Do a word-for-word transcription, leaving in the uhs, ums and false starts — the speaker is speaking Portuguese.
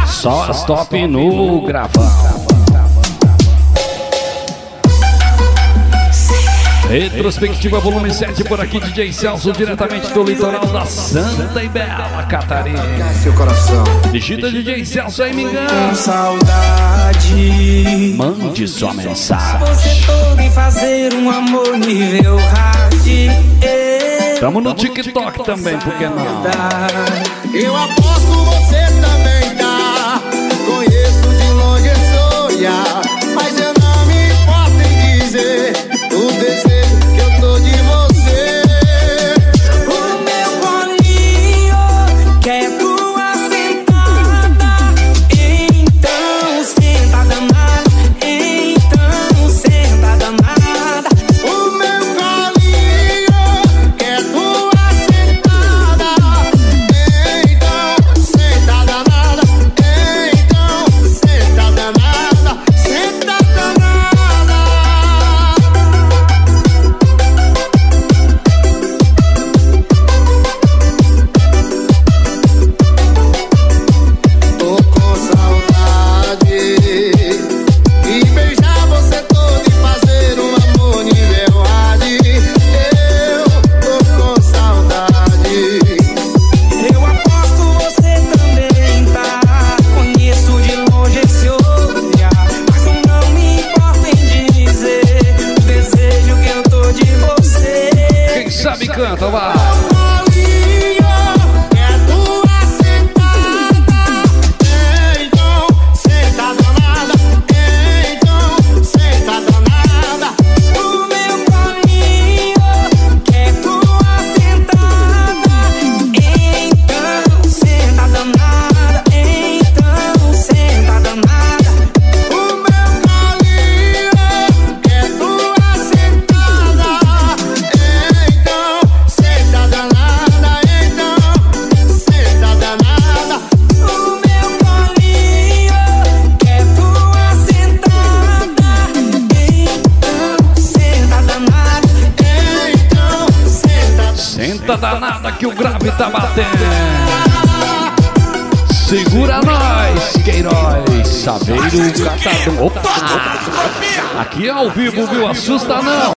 Só as top no gravão. Retrospectiva volume sete por aqui, D J Celso, diretamente do litoral da Santa e Bela Catarina. Seu coração. Digita D J Celso aí, me engana. Com saudade, mande sua mensagem. você todo em fazer um amor nível hard. Tamo no TikTok também, por que não? Eu aposto você também tá. Conheço de longe esse olhar, mas eu não me importo em dizer o desejo que eu tô de você. O meu bolinho quer tua sentada, então senta danada, então senta danada. O meu colinho quer tua sentada, então senta danada, então senta danada, senta danada. Tô com saudade e beijar você todo e fazer um amor nível hard. Eu tô com saudade. Eu aposto você também tá. Conheço de longe esse olhar, mas eu não me importo em dizer o desejo que eu tô de você. Quem sabe canta, vai. Colinho quer tua sentada, então senta danada, então senta danada. O meu bolinho quer tua sentada, então senta danada, então senta danada. O meu colinho quer tua sentada, então senta danada, então senta danada. O meu bolinho quer tua sentada, então senta danada, Então senta Senta danada que o grave tá batendo. Segura nós, Queiroz, Saveiro Catadão. Opa! Aqui é ao vivo, viu? Assusta não.